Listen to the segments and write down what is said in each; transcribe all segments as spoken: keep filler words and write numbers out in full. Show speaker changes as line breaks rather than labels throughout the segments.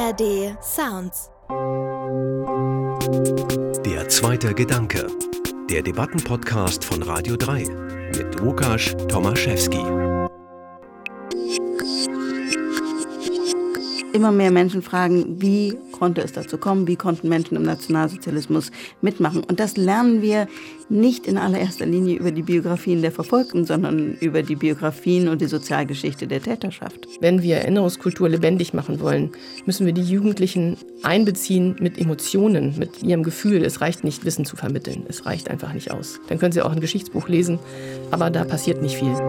A R D Sounds.
Der zweite Gedanke. Der Debattenpodcast von Radio drei mit Łukasz Tomaszewski.
Immer mehr Menschen fragen, wie konnte es dazu kommen, wie konnten Menschen im Nationalsozialismus mitmachen. Und das lernen wir nicht in allererster Linie über die Biografien der Verfolgten, sondern über die Biografien und die Sozialgeschichte der Täterschaft.
Wenn wir Erinnerungskultur lebendig machen wollen, müssen wir die Jugendlichen einbeziehen mit Emotionen, mit ihrem Gefühl. Es reicht nicht, Wissen zu vermitteln. Es reicht einfach nicht aus. Dann können sie auch ein Geschichtsbuch lesen, aber da passiert nicht viel.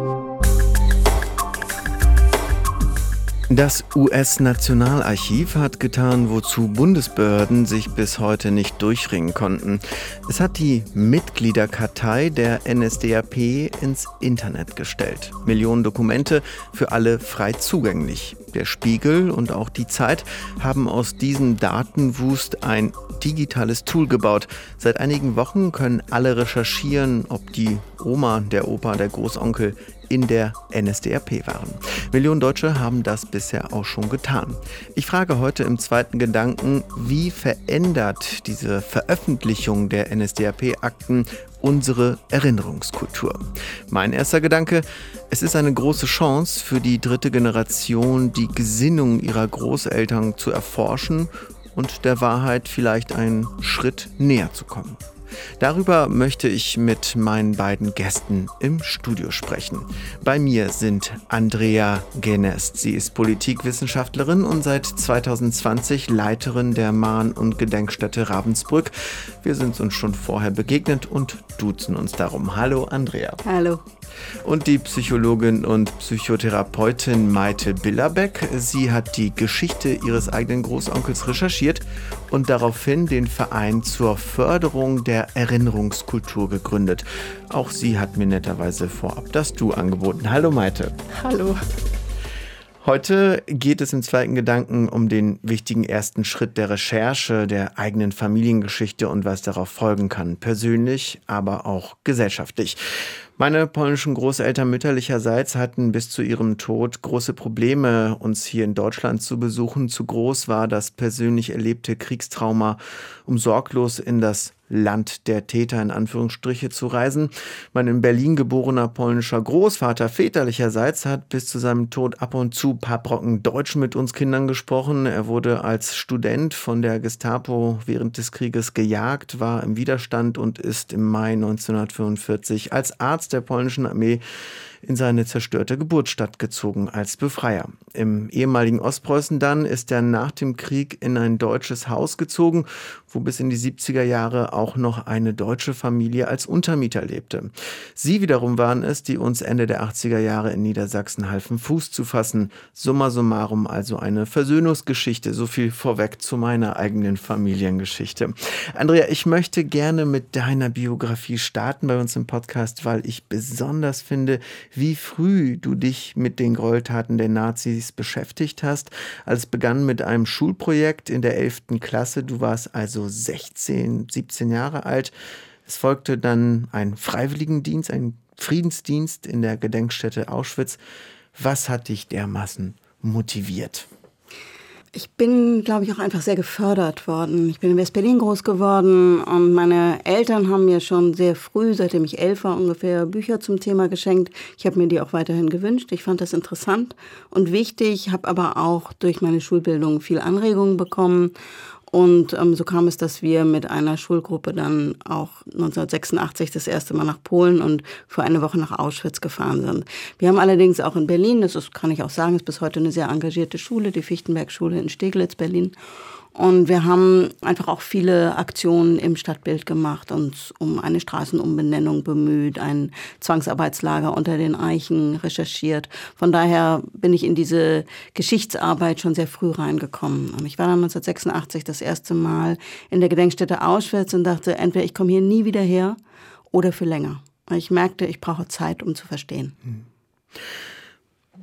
Das U S-Nationalarchiv hat getan, wozu Bundesbehörden sich bis heute nicht durchringen konnten. Es hat die Mitgliederkartei der N S D A P ins Internet gestellt. Millionen Dokumente für alle frei zugänglich. Der Spiegel und auch die Zeit haben aus diesem Datenwust ein digitales Tool gebaut. Seit einigen Wochen können alle recherchieren, ob die Oma, der Opa, der Großonkel in der N S D A P waren. Millionen Deutsche haben das bisher auch schon getan. Ich frage heute im zweiten Gedanken, wie verändert diese Veröffentlichung der N S D A P-Akten unsere Erinnerungskultur? Mein erster Gedanke: Es ist eine große Chance für die dritte Generation, die Gesinnung ihrer Großeltern zu erforschen und der Wahrheit vielleicht einen Schritt näher zu kommen. Darüber möchte ich mit meinen beiden Gästen im Studio sprechen. Bei mir sind Andrea Genest. Sie ist Politikwissenschaftlerin und seit zweitausendzwanzig Leiterin der Mahn- und Gedenkstätte Ravensbrück. Wir sind uns schon vorher begegnet und duzen uns darum. Hallo Andrea.
Hallo.
Und die Psychologin und Psychotherapeutin Maite Billerbeck. Sie hat die Geschichte ihres eigenen Großonkels recherchiert und daraufhin den Verein zur Förderung der Erinnerungskultur gegründet. Auch sie hat mir netterweise vorab das Du angeboten. Hallo Maite.
Hallo.
Heute geht es im zweiten Gedanken um den wichtigen ersten Schritt der Recherche der eigenen Familiengeschichte und was darauf folgen kann, persönlich, aber auch gesellschaftlich. Meine polnischen Großeltern mütterlicherseits hatten bis zu ihrem Tod große Probleme, uns hier in Deutschland zu besuchen. Zu groß war das persönlich erlebte Kriegstrauma, um sorglos in das Land der Täter in Anführungsstriche zu reisen. Mein in Berlin geborener polnischer Großvater väterlicherseits hat bis zu seinem Tod ab und zu ein paar Brocken Deutsch mit uns Kindern gesprochen. Er wurde als Student von der Gestapo während des Krieges gejagt, war im Widerstand und ist im Mai neunzehnhundertfünfundvierzig als Arzt der polnischen Armee in seine zerstörte Geburtsstadt gezogen als Befreier. Im ehemaligen Ostpreußen dann ist er nach dem Krieg in ein deutsches Haus gezogen, wo bis in die siebziger Jahre auch noch eine deutsche Familie als Untermieter lebte. Sie wiederum waren es, die uns Ende der achtziger Jahre in Niedersachsen halfen, Fuß zu fassen. Summa summarum also eine Versöhnungsgeschichte. So viel vorweg zu meiner eigenen Familiengeschichte. Andrea, ich möchte gerne mit deiner Biografie starten bei uns im Podcast, weil ich besonders finde, wie früh du dich mit den Gräueltaten der Nazis beschäftigt hast. Alles begann mit einem Schulprojekt in der elften Klasse. Du warst also sechzehn, siebzehn Jahre alt. Es folgte dann ein Freiwilligendienst, ein Friedensdienst in der Gedenkstätte Auschwitz. Was hat dich dermaßen motiviert?
Ich bin, glaube ich, auch einfach sehr gefördert worden. Ich bin in West-Berlin groß geworden und meine Eltern haben mir schon sehr früh, seitdem ich elf war, ungefähr Bücher zum Thema geschenkt. Ich habe mir die auch weiterhin gewünscht. Ich fand das interessant und wichtig, habe aber auch durch meine Schulbildung viel Anregungen bekommen. Und ähm, so kam es, dass wir mit einer Schulgruppe dann auch neunzehnhundertsechsundachtzig das erste Mal nach Polen und für eine Woche nach Auschwitz gefahren sind. Wir haben allerdings auch in Berlin, das ist, kann ich auch sagen, ist bis heute eine sehr engagierte Schule, die Fichtenberg-Schule in Steglitz, Berlin. Und wir haben einfach auch viele Aktionen im Stadtbild gemacht, uns um eine Straßenumbenennung bemüht, ein Zwangsarbeitslager unter den Eichen recherchiert. Von daher bin ich in diese Geschichtsarbeit schon sehr früh reingekommen. Ich war dann neunzehnhundertsechsundachtzig das erste Mal in der Gedenkstätte Auschwitz und dachte, entweder ich komme hier nie wieder her oder für länger. Ich merkte, ich brauche Zeit, um zu verstehen.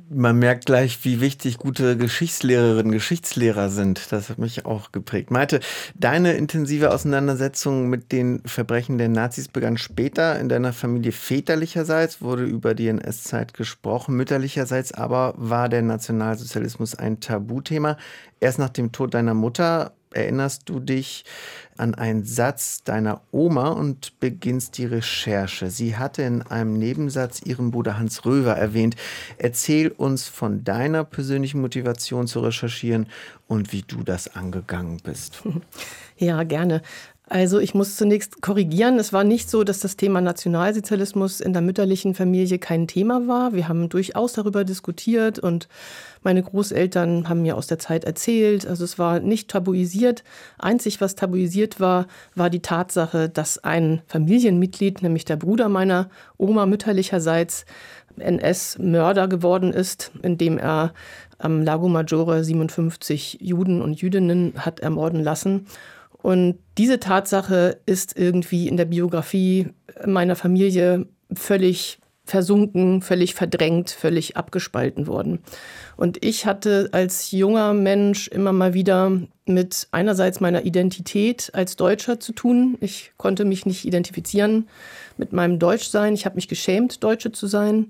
Man merkt gleich, wie wichtig gute Geschichtslehrerinnen, Geschichtslehrer sind. Das hat mich auch geprägt. Malte, deine intensive Auseinandersetzung mit den Verbrechen der Nazis begann später. In deiner Familie väterlicherseits wurde über die N S-Zeit gesprochen. Mütterlicherseits aber war der Nationalsozialismus ein Tabuthema. Erst nach dem Tod deiner Mutter erinnerst du dich an einen Satz deiner Oma und beginnst die Recherche. Sie hatte in einem Nebensatz ihren Bruder Hans Röver erwähnt. Erzähl uns von deiner persönlichen Motivation zu recherchieren und wie du das angegangen bist.
Ja, gerne. Also ich muss zunächst korrigieren. Es war nicht so, dass das Thema Nationalsozialismus in der mütterlichen Familie kein Thema war. Wir haben durchaus darüber diskutiert und meine Großeltern haben mir aus der Zeit erzählt. Also es war nicht tabuisiert. Einzig, was tabuisiert war, war die Tatsache, dass ein Familienmitglied, nämlich der Bruder meiner Oma mütterlicherseits, N S-Mörder geworden ist, indem er am Lago Maggiore siebenundfünfzig Juden und Jüdinnen hat ermorden lassen. Und diese Tatsache ist irgendwie in der Biografie meiner Familie völlig versunken, völlig verdrängt, völlig abgespalten worden. Und ich hatte als junger Mensch immer mal wieder mit einerseits meiner Identität als Deutscher zu tun. Ich konnte mich nicht identifizieren mit meinem Deutschsein. Ich habe mich geschämt, Deutsche zu sein.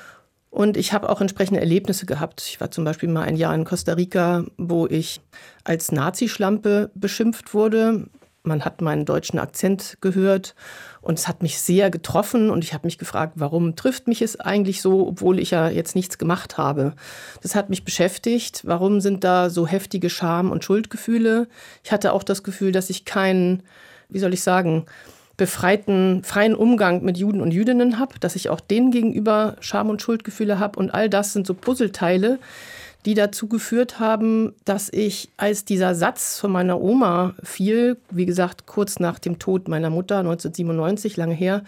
Und ich habe auch entsprechende Erlebnisse gehabt. Ich war zum Beispiel mal ein Jahr in Costa Rica, wo ich als Nazischlampe beschimpft wurde. Man hat meinen deutschen Akzent gehört und es hat mich sehr getroffen. Und ich habe mich gefragt, warum trifft mich es eigentlich so, obwohl ich ja jetzt nichts gemacht habe. Das hat mich beschäftigt. Warum sind da so heftige Scham- und Schuldgefühle? Ich hatte auch das Gefühl, dass ich keinen, wie soll ich sagen, befreiten, freien Umgang mit Juden und Jüdinnen habe, dass ich auch denen gegenüber Scham- und Schuldgefühle habe. Und all das sind so Puzzleteile, die dazu geführt haben, dass ich, als dieser Satz von meiner Oma fiel, wie gesagt, kurz nach dem Tod meiner Mutter, neunzehnhundertsiebenundneunzig, lange her,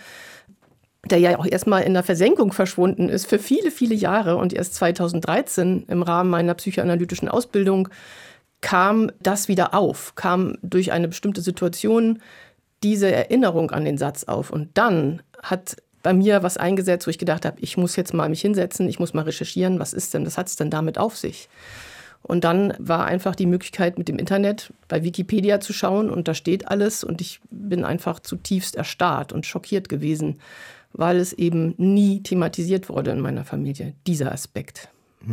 der ja auch erstmal in der Versenkung verschwunden ist für viele, viele Jahre und erst zweitausenddreizehn im Rahmen meiner psychoanalytischen Ausbildung kam das wieder auf, kam durch eine bestimmte Situation diese Erinnerung an den Satz auf. Und dann hat bei mir was eingesetzt, wo ich gedacht habe, ich muss jetzt mal mich hinsetzen, ich muss mal recherchieren, was ist denn, was hat es denn damit auf sich? Und dann war einfach die Möglichkeit, mit dem Internet bei Wikipedia zu schauen und da steht alles und ich bin einfach zutiefst erstarrt und schockiert gewesen, weil es eben nie thematisiert wurde in meiner Familie, dieser Aspekt.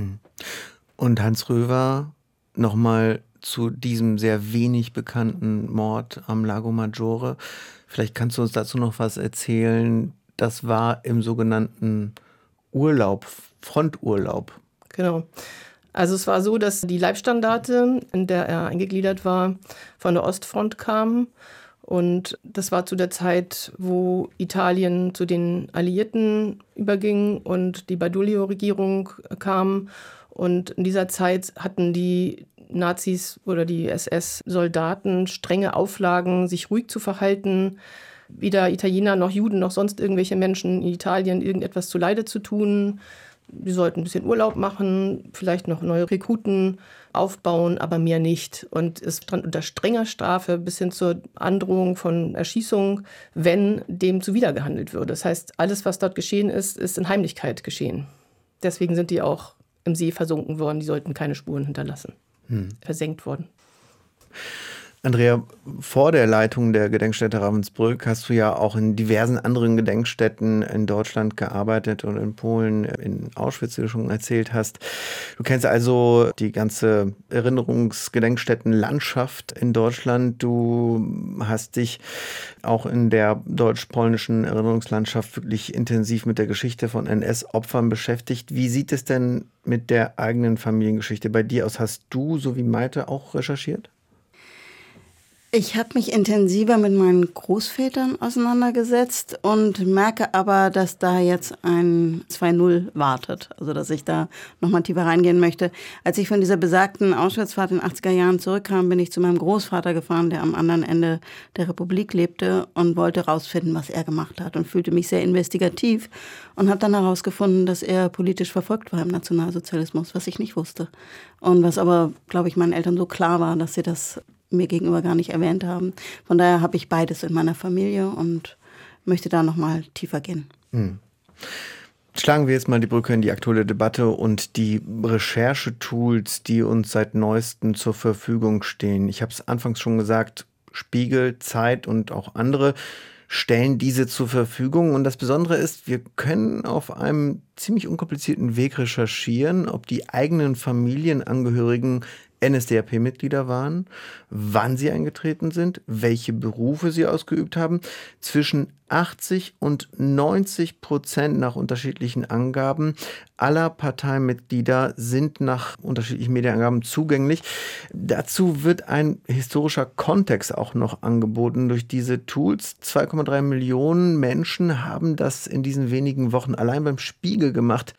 Und Hans Röver, nochmal zu diesem sehr wenig bekannten Mord am Lago Maggiore. Vielleicht kannst du uns dazu noch was erzählen. Das war im sogenannten Urlaub, Fronturlaub.
Genau. Also es war so, dass die Leibstandarte, in der er eingegliedert war, von der Ostfront kamen. Und das war zu der Zeit, wo Italien zu den Alliierten überging und die Badoglio-Regierung kam. Und in dieser Zeit hatten die Nazis oder die S S-Soldaten strenge Auflagen, sich ruhig zu verhalten, weder Italiener noch Juden noch sonst irgendwelche Menschen in Italien irgendetwas zuleide zu tun. Die sollten ein bisschen Urlaub machen, vielleicht noch neue Rekruten aufbauen, aber mehr nicht. Und es stand unter strenger Strafe bis hin zur Androhung von Erschießung, wenn dem zuwidergehandelt würde. Das heißt, alles, was dort geschehen ist, ist in Heimlichkeit geschehen. Deswegen sind die auch im See versunken worden. Die sollten keine Spuren hinterlassen. Hm. Versenkt worden.
Andrea, vor der Leitung der Gedenkstätte Ravensbrück hast du ja auch in diversen anderen Gedenkstätten in Deutschland gearbeitet und in Polen, in Auschwitz, wie du schon erzählt hast. Du kennst also die ganze Erinnerungsgedenkstättenlandschaft in Deutschland. Du hast dich auch in der deutsch-polnischen Erinnerungslandschaft wirklich intensiv mit der Geschichte von N S-Opfern beschäftigt. Wie sieht es denn mit der eigenen Familiengeschichte bei dir aus? Hast du, so wie Maite, auch recherchiert?
Ich habe mich intensiver mit meinen Großvätern auseinandergesetzt und merke aber, dass da jetzt ein zwei null wartet. Also dass ich da nochmal tiefer reingehen möchte. Als ich von dieser besagten Auschwitzfahrt in den achtziger Jahren zurückkam, bin ich zu meinem Großvater gefahren, der am anderen Ende der Republik lebte und wollte rausfinden, was er gemacht hat und fühlte mich sehr investigativ und habe dann herausgefunden, dass er politisch verfolgt war im Nationalsozialismus, was ich nicht wusste. Und was aber, glaube ich, meinen Eltern so klar war, dass sie das mir gegenüber gar nicht erwähnt haben. Von daher habe ich beides in meiner Familie und möchte da noch mal tiefer gehen.
Hm. Schlagen wir jetzt mal die Brücke in die aktuelle Debatte und die Recherchetools, die uns seit neuestem zur Verfügung stehen. Ich habe es anfangs schon gesagt, Spiegel, Zeit und auch andere stellen diese zur Verfügung. Und das Besondere ist, wir können auf einem ziemlich unkomplizierten Weg recherchieren, ob die eigenen Familienangehörigen N S D A P-Mitglieder waren, wann sie eingetreten sind, welche Berufe sie ausgeübt haben. Zwischen achtzig und neunzig Prozent nach unterschiedlichen Angaben aller Parteimitglieder sind nach unterschiedlichen Medienangaben zugänglich. Dazu wird ein historischer Kontext auch noch angeboten durch diese Tools. zwei Komma drei Millionen Menschen haben das in diesen wenigen Wochen allein beim Spiegel gemacht.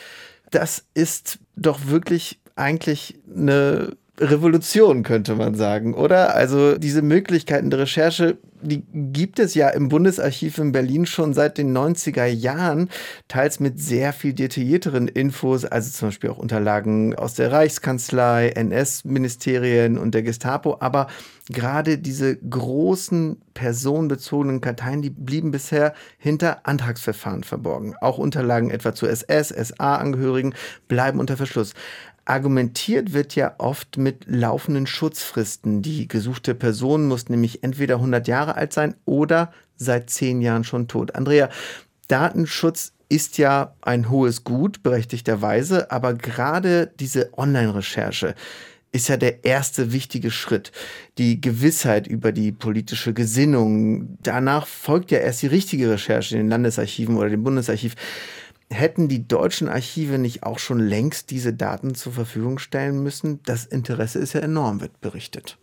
Das ist doch wirklich eigentlich eine Revolution, könnte man sagen, oder? Also diese Möglichkeiten der Recherche, die gibt es ja im Bundesarchiv in Berlin schon seit den neunziger Jahren, teils mit sehr viel detaillierteren Infos, also zum Beispiel auch Unterlagen aus der Reichskanzlei, N S-Ministerien und der Gestapo, aber gerade diese großen personenbezogenen Karteien, die blieben bisher hinter Antragsverfahren verborgen. Auch Unterlagen etwa zu S S, S A-Angehörigen bleiben unter Verschluss. Argumentiert wird ja oft mit laufenden Schutzfristen. Die gesuchte Person muss nämlich entweder hundert Jahre alt sein oder seit zehn Jahren schon tot. Andrea, Datenschutz ist ja ein hohes Gut, berechtigterweise, aber gerade diese Online-Recherche ist ja der erste wichtige Schritt. Die Gewissheit über die politische Gesinnung. Danach folgt ja erst die richtige Recherche in den Landesarchiven oder dem Bundesarchiv. Hätten die deutschen Archive nicht auch schon längst diese Daten zur Verfügung stellen müssen? Das Interesse ist ja enorm, wird berichtet.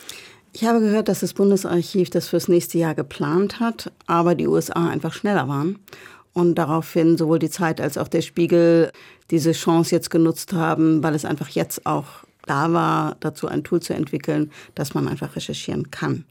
Ich habe gehört, dass das Bundesarchiv das fürs nächste Jahr geplant hat, aber die U S A einfach schneller waren und daraufhin sowohl die Zeit als auch der Spiegel diese Chance jetzt genutzt haben, weil es einfach jetzt auch da war, dazu ein Tool zu entwickeln, dass man einfach recherchieren kann.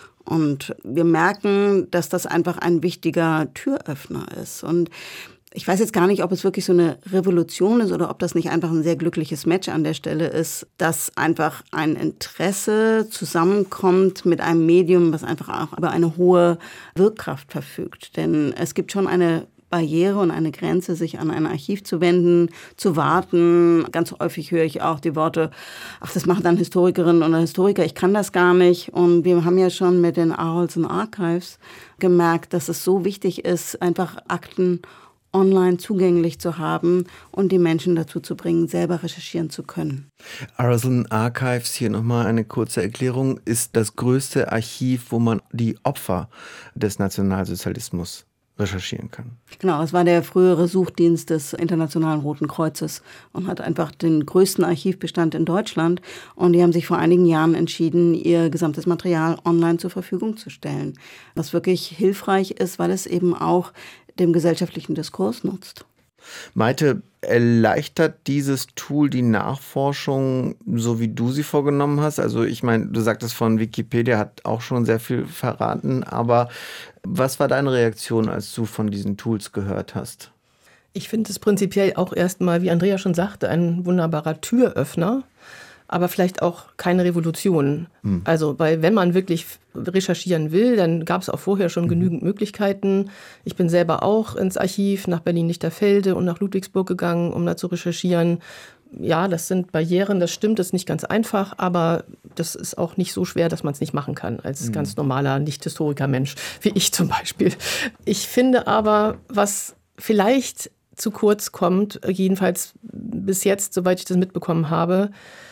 Und wir merken, dass das einfach ein wichtiger Türöffner ist. Und ich weiß jetzt gar nicht, ob es wirklich so eine Revolution ist oder ob das nicht einfach ein sehr glückliches Match an der Stelle ist, dass einfach ein Interesse zusammenkommt mit einem Medium, was einfach auch über eine hohe Wirkkraft verfügt. Denn es gibt schon eine Barriere und eine Grenze, sich an ein Archiv zu wenden, zu warten. Ganz häufig höre ich auch die Worte, ach, das machen dann Historikerinnen oder Historiker, ich kann das gar nicht. Und wir haben ja schon mit den Arolsen Archives gemerkt, dass es so wichtig ist, einfach Akten online zugänglich zu haben und die Menschen dazu zu bringen, selber recherchieren zu können.
Arolsen Archives, hier nochmal eine kurze Erklärung, ist das größte Archiv, wo man die Opfer des Nationalsozialismus recherchieren kann.
Genau, es war der frühere Suchdienst des Internationalen Roten Kreuzes und hat einfach den größten Archivbestand in Deutschland. Und die haben sich vor einigen Jahren entschieden, ihr gesamtes Material online zur Verfügung zu stellen. Was wirklich hilfreich ist, weil es eben auch dem gesellschaftlichen Diskurs nutzt.
Maite, erleichtert dieses Tool die Nachforschung, so wie du sie vorgenommen hast? Also ich meine, du sagtest von Wikipedia, hat auch schon sehr viel verraten, aber was war deine Reaktion, als du von diesen Tools gehört hast?
Ich finde es prinzipiell auch erstmal, wie Andrea schon sagte, ein wunderbarer Türöffner, aber vielleicht auch keine Revolution. Hm. Also, weil wenn man wirklich recherchieren will, dann gab es auch vorher schon mhm. genügend Möglichkeiten. Ich bin selber auch ins Archiv nach Berlin-Lichterfelde und nach Ludwigsburg gegangen, um da zu recherchieren. Ja, das sind Barrieren, das stimmt, das ist nicht ganz einfach, aber das ist auch nicht so schwer, dass man es nicht machen kann, als mhm. ganz normaler Nicht-Historiker-Mensch, wie ich zum Beispiel. Ich finde aber, was vielleicht zu kurz kommt, jedenfalls bis jetzt, soweit ich das mitbekommen habe,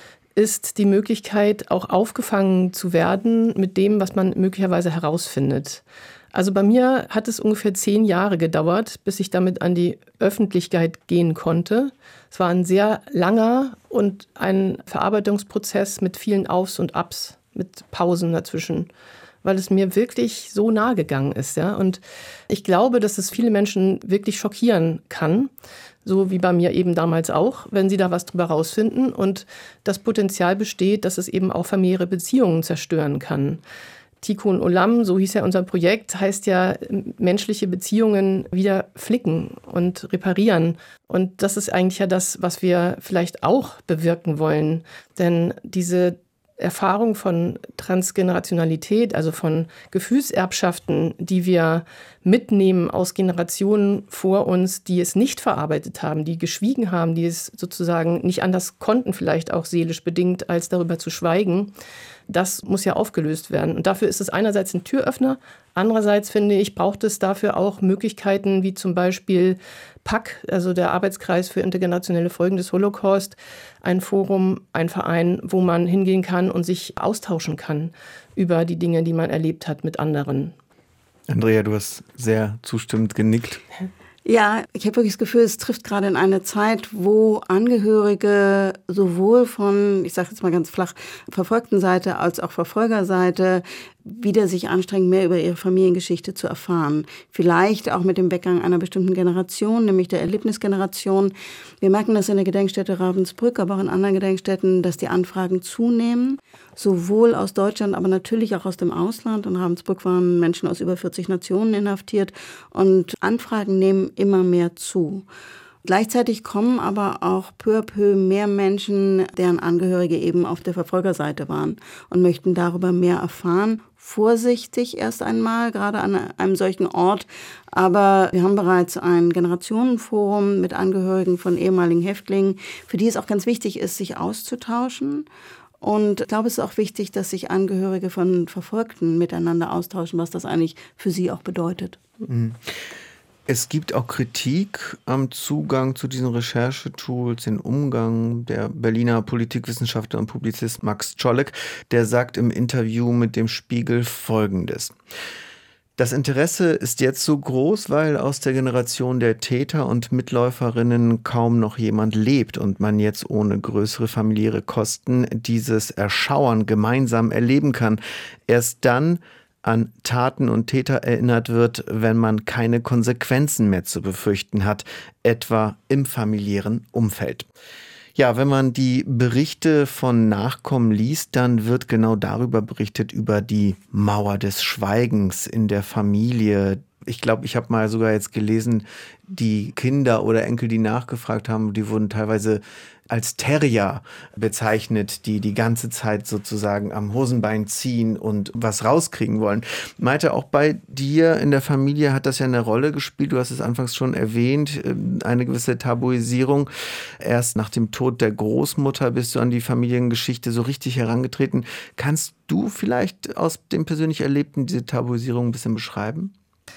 ist die Möglichkeit, auch aufgefangen zu werden mit dem, was man möglicherweise herausfindet. Also bei mir hat es ungefähr zehn Jahre gedauert, bis ich damit an die Öffentlichkeit gehen konnte. Es war ein sehr langer und ein Verarbeitungsprozess mit vielen Aufs und Abs, mit Pausen dazwischen, weil es mir wirklich so nahe gegangen ist. Ja? Und ich glaube, dass es viele Menschen wirklich schockieren kann, so wie bei mir eben damals auch, wenn sie da was drüber rausfinden. Und das Potenzial besteht, dass es eben auch familiäre Beziehungen zerstören kann. Tikkun Olam, so hieß ja unser Projekt, heißt ja menschliche Beziehungen wieder flicken und reparieren. Und das ist eigentlich ja das, was wir vielleicht auch bewirken wollen. Denn diese Erfahrung von Transgenerationalität, also von Gefühlserbschaften, die wir mitnehmen aus Generationen vor uns, die es nicht verarbeitet haben, die geschwiegen haben, die es sozusagen nicht anders konnten, vielleicht auch seelisch bedingt, als darüber zu schweigen, das muss ja aufgelöst werden. Und dafür ist es einerseits ein Türöffner, andererseits finde ich, braucht es dafür auch Möglichkeiten wie zum Beispiel P A C, also der Arbeitskreis für intergenerationelle Folgen des Holocaust, ein Forum, ein Verein, wo man hingehen kann und sich austauschen kann über die Dinge, die man erlebt hat mit anderen.
Andrea, du hast sehr zustimmend genickt.
Ja, ich habe wirklich das Gefühl, es trifft gerade in eine Zeit, wo Angehörige sowohl von, ich sage jetzt mal ganz flach, verfolgten Seite als auch Verfolgerseite wieder sich anstrengen, mehr über ihre Familiengeschichte zu erfahren. Vielleicht auch mit dem Weggang einer bestimmten Generation, nämlich der Erlebnisgeneration. Wir merken das in der Gedenkstätte Ravensbrück, aber auch in anderen Gedenkstätten, dass die Anfragen zunehmen, sowohl aus Deutschland, aber natürlich auch aus dem Ausland. In Ravensbrück waren Menschen aus über vierzig Nationen inhaftiert und Anfragen nehmen immer mehr zu. Gleichzeitig kommen aber auch peu à peu mehr Menschen, deren Angehörige eben auf der Verfolgerseite waren und möchten darüber mehr erfahren. Vorsichtig erst einmal, gerade an einem solchen Ort. Aber wir haben bereits ein Generationenforum mit Angehörigen von ehemaligen Häftlingen, für die es auch ganz wichtig ist, sich auszutauschen. Und ich glaube, es ist auch wichtig, dass sich Angehörige von Verfolgten miteinander austauschen, was das eigentlich für sie auch bedeutet.
Mhm. Es gibt auch Kritik am Zugang zu diesen Recherchetools, den Umgang. Der Berliner Politikwissenschaftler und Publizist Max Czolek, der sagt im Interview mit dem Spiegel Folgendes: Das Interesse ist jetzt so groß, weil aus der Generation der Täter und Mitläuferinnen kaum noch jemand lebt und man jetzt ohne größere familiäre Kosten dieses Erschauern gemeinsam erleben kann. Erst dann an Taten und Täter erinnert wird, wenn man keine Konsequenzen mehr zu befürchten hat, etwa im familiären Umfeld. Ja, wenn man die Berichte von Nachkommen liest, dann wird genau darüber berichtet, über die Mauer des Schweigens in der Familie. Ich glaube, ich habe mal sogar jetzt gelesen, die Kinder oder Enkel, die nachgefragt haben, die wurden teilweise als Terrier bezeichnet, die die ganze Zeit sozusagen am Hosenbein ziehen und was rauskriegen wollen. Malte, auch bei dir in der Familie hat das ja eine Rolle gespielt. Du hast es anfangs schon erwähnt, eine gewisse Tabuisierung. Erst nach dem Tod der Großmutter bist du an die Familiengeschichte so richtig herangetreten. Kannst du vielleicht aus dem persönlich Erlebten diese Tabuisierung ein bisschen beschreiben?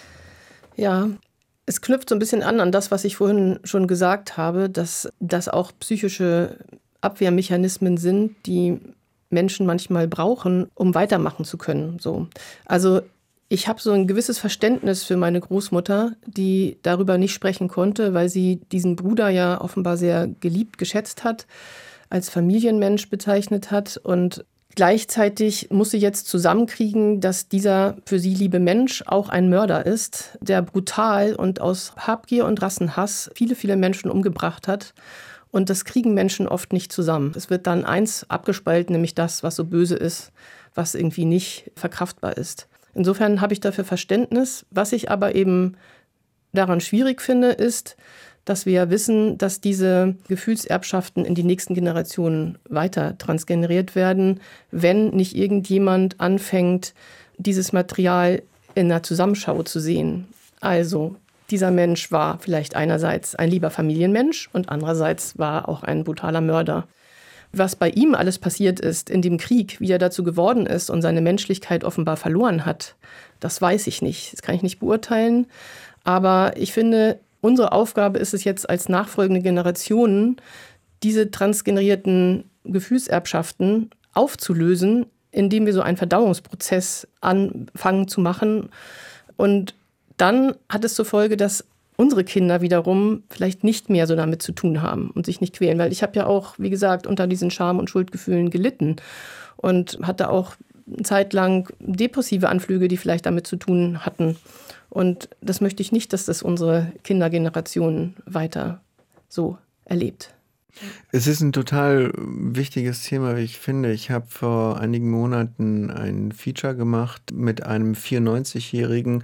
Ja, es knüpft so ein bisschen an an das, was ich vorhin schon gesagt habe, dass das auch psychische Abwehrmechanismen sind, die Menschen manchmal brauchen, um weitermachen zu können. So. Also ich habe so ein gewisses Verständnis für meine Großmutter, die darüber nicht sprechen konnte, weil sie diesen Bruder ja offenbar sehr geliebt, geschätzt hat, als Familienmensch bezeichnet hat. Und gleichzeitig muss sie jetzt zusammenkriegen, dass dieser für sie liebe Mensch auch ein Mörder ist, der brutal und aus Habgier und Rassenhass viele, viele Menschen umgebracht hat. Und das kriegen Menschen oft nicht zusammen. Es wird dann eins abgespalten, nämlich das, was so böse ist, was irgendwie nicht verkraftbar ist. Insofern habe ich dafür Verständnis. Was ich aber eben daran schwierig finde, ist, dass wir wissen, dass diese Gefühlserbschaften in die nächsten Generationen weiter transgeneriert werden, wenn nicht irgendjemand anfängt, dieses Material in einer Zusammenschau zu sehen. Also dieser Mensch war vielleicht einerseits ein lieber Familienmensch und andererseits war auch ein brutaler Mörder. Was bei ihm alles passiert ist in dem Krieg, wie er dazu geworden ist und seine Menschlichkeit offenbar verloren hat, das weiß ich nicht. Das kann ich nicht beurteilen. Aber ich finde, unsere Aufgabe ist es jetzt als nachfolgende Generationen, diese transgenerierten Gefühlserbschaften aufzulösen, indem wir so einen Verdauungsprozess anfangen zu machen. Und dann hat es zur Folge, dass unsere Kinder wiederum vielleicht nicht mehr so damit zu tun haben und sich nicht quälen. Weil ich habe ja auch, wie gesagt, unter diesen Scham- und Schuldgefühlen gelitten und hatte auch eine Zeit lang depressive Anflüge, die vielleicht damit zu tun hatten. Und das möchte ich nicht, dass das unsere Kindergeneration weiter so erlebt.
Es ist ein total wichtiges Thema, wie ich finde. Ich habe vor einigen Monaten ein Feature gemacht mit einem vierundneunzigjährigen,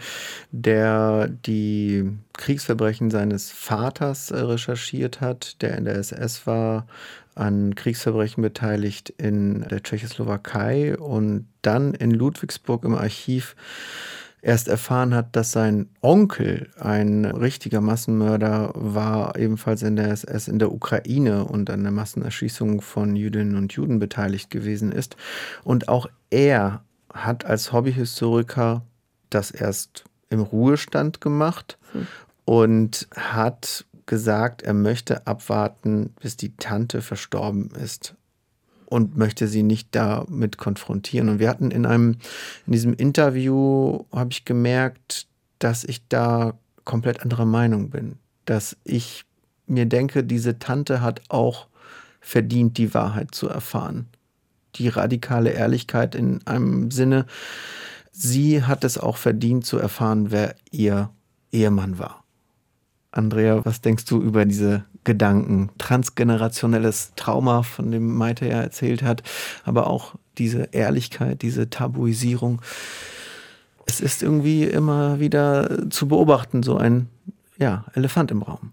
der die Kriegsverbrechen seines Vaters recherchiert hat, der in der S S war, an Kriegsverbrechen beteiligt in der Tschechoslowakei und dann in Ludwigsburg im Archiv erst erfahren hat, dass sein Onkel ein richtiger Massenmörder war, ebenfalls in der S S in der Ukraine und an der Massenerschießung von Jüdinnen und Juden beteiligt gewesen ist. Und auch er hat als Hobbyhistoriker das erst im Ruhestand gemacht hm. und hat gesagt, er möchte abwarten, bis die Tante verstorben ist. Und möchte sie nicht damit konfrontieren. Und wir hatten in einem, in diesem Interview, habe ich gemerkt, dass ich da komplett anderer Meinung bin. Dass ich mir denke, diese Tante hat auch verdient, die Wahrheit zu erfahren. Die radikale Ehrlichkeit in einem Sinne, sie hat es auch verdient zu erfahren, wer ihr Ehemann war. Andrea, was denkst du über diese Gedanken? Transgenerationelles Trauma, von dem Maite ja erzählt hat, aber auch diese Ehrlichkeit, diese Tabuisierung. Es ist irgendwie immer wieder zu beobachten, so ein ja, Elefant im Raum.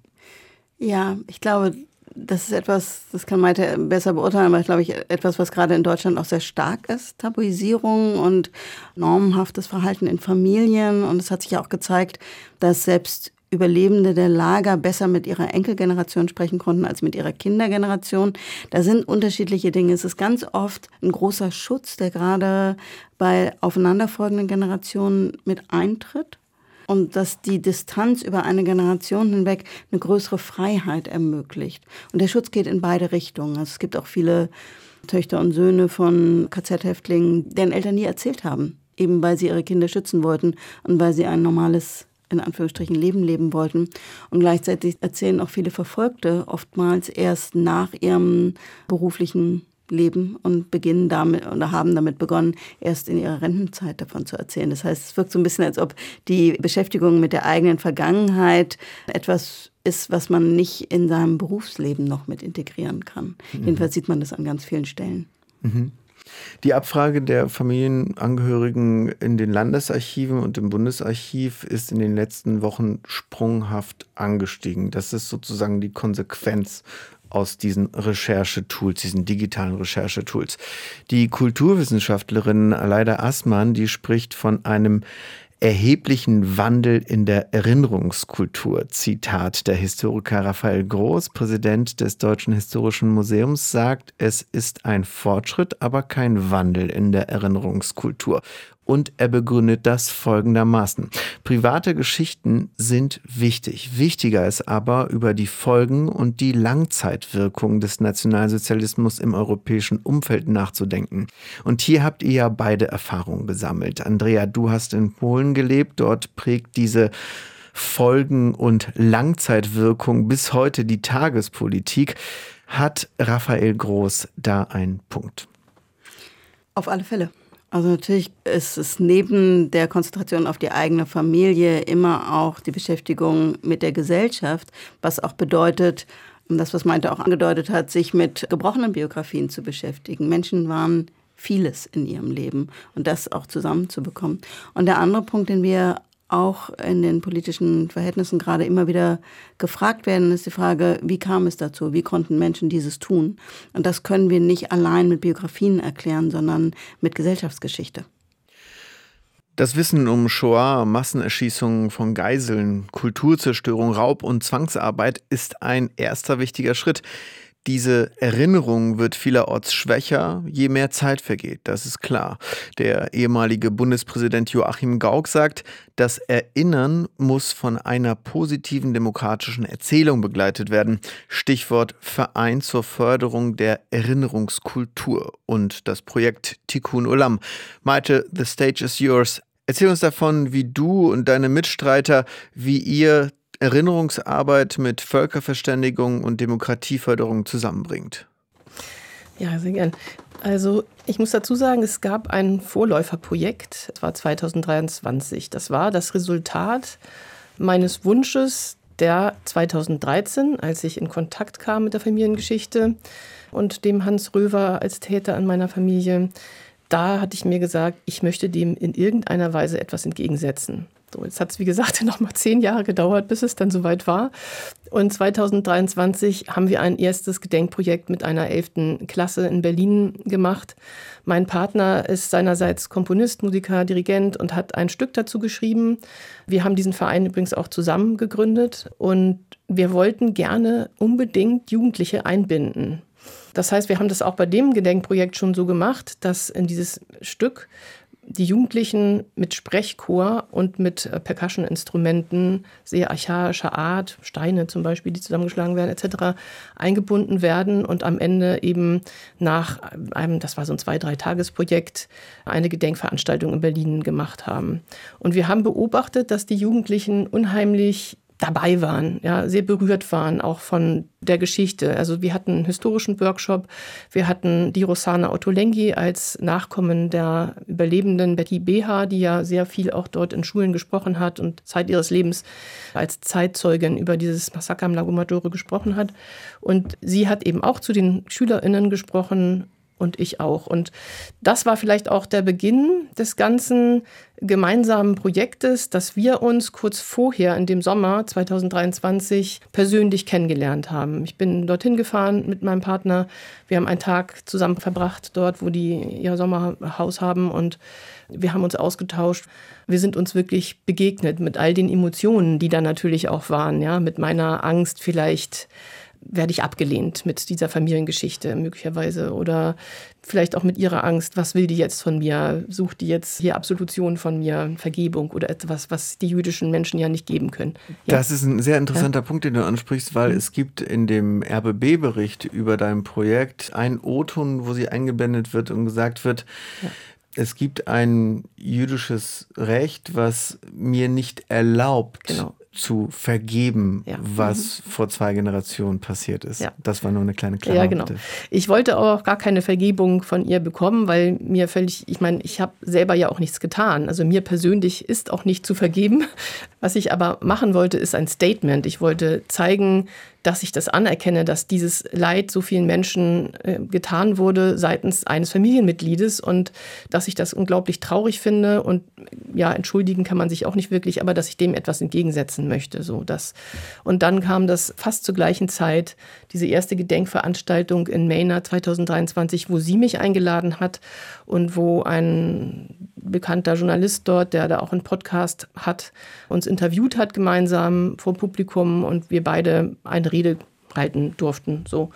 Ja, ich glaube, das ist etwas, das kann Maite besser beurteilen, aber ich glaube, ich etwas, was gerade in Deutschland auch sehr stark ist, Tabuisierung und normenhaftes Verhalten in Familien. Und es hat sich ja auch gezeigt, dass selbst Überlebende der Lager besser mit ihrer Enkelgeneration sprechen konnten als mit ihrer Kindergeneration. Da sind unterschiedliche Dinge. Es ist ganz oft ein großer Schutz, der gerade bei aufeinanderfolgenden Generationen mit eintritt. Und dass die Distanz über eine Generation hinweg eine größere Freiheit ermöglicht. Und der Schutz geht in beide Richtungen. Also es gibt auch viele Töchter und Söhne von K Z-Häftlingen, deren Eltern nie erzählt haben. Eben weil sie ihre Kinder schützen wollten und weil sie ein normales, in Anführungsstrichen, Leben leben wollten. Und gleichzeitig erzählen auch viele Verfolgte oftmals erst nach ihrem beruflichen Leben und beginnen damit oder haben damit begonnen, erst in ihrer Rentenzeit davon zu erzählen. Das heißt, es wirkt so ein bisschen, als ob die Beschäftigung mit der eigenen Vergangenheit etwas ist, was man nicht in seinem Berufsleben noch mit integrieren kann. Mhm. Jedenfalls sieht man das an ganz vielen Stellen.
Mhm. Die Abfrage der Familienangehörigen in den Landesarchiven und im Bundesarchiv ist in den letzten Wochen sprunghaft angestiegen. Das ist sozusagen die Konsequenz aus diesen Recherchetools, diesen digitalen Recherchetools. Die Kulturwissenschaftlerin Aleida Assmann, die spricht von einem erheblichen Wandel in der Erinnerungskultur. Zitat der Historiker Raphael Groß, Präsident des Deutschen Historischen Museums, sagt, es ist ein Fortschritt, aber kein Wandel in der Erinnerungskultur. Und er begründet das folgendermaßen. Private Geschichten sind wichtig. Wichtiger ist aber, über die Folgen und die Langzeitwirkung des Nationalsozialismus im europäischen Umfeld nachzudenken. Und hier habt ihr ja beide Erfahrungen gesammelt. Andrea, du hast in Polen gelebt. Dort prägt diese Folgen- und Langzeitwirkung bis heute die Tagespolitik. Hat Raphael Groß da einen Punkt?
Auf alle Fälle. Also natürlich ist es neben der Konzentration auf die eigene Familie immer auch die Beschäftigung mit der Gesellschaft, was auch bedeutet, das, was Maite auch angedeutet hat, sich mit gebrochenen Biografien zu beschäftigen. Menschen waren vieles in ihrem Leben und das auch zusammenzubekommen. Und der andere Punkt, den wir auch in den politischen Verhältnissen gerade immer wieder gefragt werden, ist die Frage, wie kam es dazu? Wie konnten Menschen dieses tun? Und das können wir nicht allein mit Biografien erklären, sondern mit Gesellschaftsgeschichte.
Das Wissen um Shoah, Massenerschießungen von Geiseln, Kulturzerstörung, Raub und Zwangsarbeit ist ein erster wichtiger Schritt. Diese Erinnerung wird vielerorts schwächer, je mehr Zeit vergeht, das ist klar. Der ehemalige Bundespräsident Joachim Gauck sagt, das Erinnern muss von einer positiven demokratischen Erzählung begleitet werden. Stichwort Verein zur Förderung der Erinnerungskultur und das Projekt Tikkun Olam. Maite, the stage is yours. Erzähl uns davon, wie du und deine Mitstreiter, wie ihr Erinnerungsarbeit mit Völkerverständigung und Demokratieförderung zusammenbringt.
Ja, sehr gern. Also ich muss dazu sagen, es gab ein Vorläuferprojekt, das war zweitausenddreiundzwanzig. Das war das Resultat meines Wunsches, der zweitausenddreizehn, als ich in Kontakt kam mit der Familiengeschichte und dem Hans Röver als Täter in meiner Familie, da hatte ich mir gesagt, ich möchte dem in irgendeiner Weise etwas entgegensetzen. So, jetzt hat es, wie gesagt, noch mal zehn Jahre gedauert, bis es dann soweit war. Und zweitausenddreiundzwanzig haben wir ein erstes Gedenkprojekt mit einer elften Klasse in Berlin gemacht. Mein Partner ist seinerseits Komponist, Musiker, Dirigent und hat ein Stück dazu geschrieben. Wir haben diesen Verein übrigens auch zusammen gegründet und wir wollten gerne unbedingt Jugendliche einbinden. Das heißt, wir haben das auch bei dem Gedenkprojekt schon so gemacht, dass in dieses Stück die Jugendlichen mit Sprechchor und mit Percussion-Instrumenten sehr archaischer Art, Steine zum Beispiel, die zusammengeschlagen werden et cetera, eingebunden werden und am Ende eben nach einem, das war so ein Zwei-, Drei-Tages-Projekt, eine Gedenkveranstaltung in Berlin gemacht haben. Und wir haben beobachtet, dass die Jugendlichen unheimlich dabei waren, ja, sehr berührt waren, auch von der Geschichte. Also wir hatten einen historischen Workshop, wir hatten die Rossana Ottolenghi als Nachkommen der Überlebenden Betty Beha, die ja sehr viel auch dort in Schulen gesprochen hat und Zeit ihres Lebens als Zeitzeugin über dieses Massaker am Lago Maggiore gesprochen hat. Und sie hat eben auch zu den SchülerInnen gesprochen, und ich auch. Und das war vielleicht auch der Beginn des ganzen gemeinsamen Projektes, dass wir uns kurz vorher in dem Sommer zweitausenddreiundzwanzig persönlich kennengelernt haben. Ich bin dorthin gefahren mit meinem Partner. Wir haben einen Tag zusammen verbracht dort, wo die ihr Sommerhaus haben, und wir haben uns ausgetauscht. Wir sind uns wirklich begegnet mit all den Emotionen, die da natürlich auch waren, ja, mit meiner Angst vielleicht, werde ich abgelehnt mit dieser Familiengeschichte möglicherweise, oder vielleicht auch mit ihrer Angst, was will die jetzt von mir, sucht die jetzt hier Absolution von mir, Vergebung oder etwas, was die jüdischen Menschen ja nicht geben können. Ja.
Das ist ein sehr interessanter ja. Punkt, den du ansprichst, weil mhm. es gibt in dem R B B-Bericht über dein Projekt einen O-Ton, wo sie eingeblendet wird und gesagt wird, ja. es gibt ein jüdisches Recht, was mir nicht erlaubt, genau. zu vergeben, ja. was mhm. vor zwei Generationen passiert ist. Ja. Das war nur eine kleine Klammer.
Ja, genau.
Bitte.
Ich wollte auch gar keine Vergebung von ihr bekommen, weil mir völlig, ich meine, ich habe selber ja auch nichts getan. Also mir persönlich ist auch nicht zu vergeben. Was ich aber machen wollte, ist ein Statement. Ich wollte zeigen, dass ich das anerkenne, dass dieses Leid so vielen Menschen äh, getan wurde seitens eines Familienmitgliedes und dass ich das unglaublich traurig finde und ja, entschuldigen kann man sich auch nicht wirklich, aber dass ich dem etwas entgegensetzen möchte. So, das. Und dann kam das fast zur gleichen Zeit, diese erste Gedenkveranstaltung in Mejna zweitausenddreiundzwanzig, wo sie mich eingeladen hat und wo ein bekannter Journalist dort, der da auch einen Podcast hat, uns interviewt hat gemeinsam vor Publikum und wir beide eine Rede halten durften. So.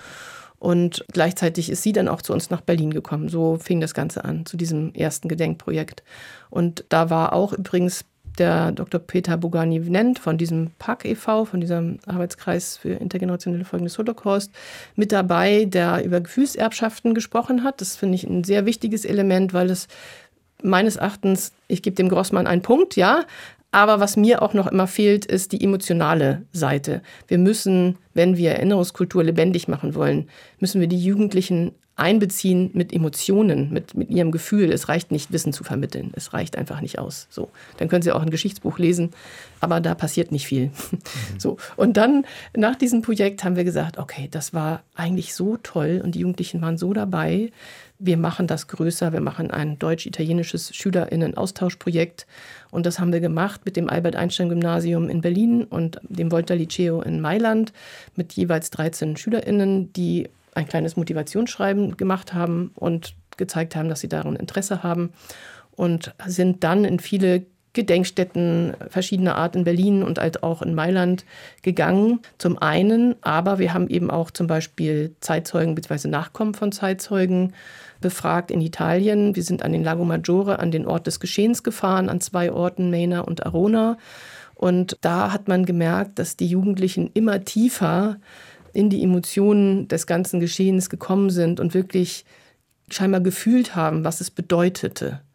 Und gleichzeitig ist sie dann auch zu uns nach Berlin gekommen. So fing das Ganze an, zu diesem ersten Gedenkprojekt. Und da war auch übrigens der Doktor Peter Bogani-Vnent von diesem P A K e V, von diesem Arbeitskreis für intergenerationelle Folgen des Holocaust, mit dabei, der über Gefühlserbschaften gesprochen hat. Das finde ich ein sehr wichtiges Element, weil es meines Erachtens, ich gebe dem Grossmann einen Punkt, ja, aber was mir auch noch immer fehlt, ist die emotionale Seite. Wir müssen, wenn wir Erinnerungskultur lebendig machen wollen, müssen wir die Jugendlichen einbeziehen mit Emotionen, mit, mit ihrem Gefühl. Es reicht nicht, Wissen zu vermitteln. Es reicht einfach nicht aus. So, dann können Sie auch ein Geschichtsbuch lesen, aber da passiert nicht viel. Mhm. So, und dann nach diesem Projekt haben wir gesagt, okay, das war eigentlich so toll und die Jugendlichen waren so dabei. Wir machen das größer. Wir machen ein deutsch-italienisches SchülerInnen-Austauschprojekt. Und das haben wir gemacht mit dem Albert-Einstein-Gymnasium in Berlin und dem Volta-Liceo in Mailand mit jeweils dreizehn SchülerInnen, die ein kleines Motivationsschreiben gemacht haben und gezeigt haben, dass sie daran Interesse haben. Und sind dann in viele Gedenkstätten verschiedener Art in Berlin und halt auch in Mailand gegangen. Zum einen, aber wir haben eben auch zum Beispiel Zeitzeugen bzw. Nachkommen von Zeitzeugen befragt in Italien. Wir sind an den Lago Maggiore, an den Ort des Geschehens gefahren, an zwei Orten, Mejna und Arona. Und da hat man gemerkt, dass die Jugendlichen immer tiefer in die Emotionen des ganzen Geschehens gekommen sind und wirklich scheinbar gefühlt haben, was es bedeutete.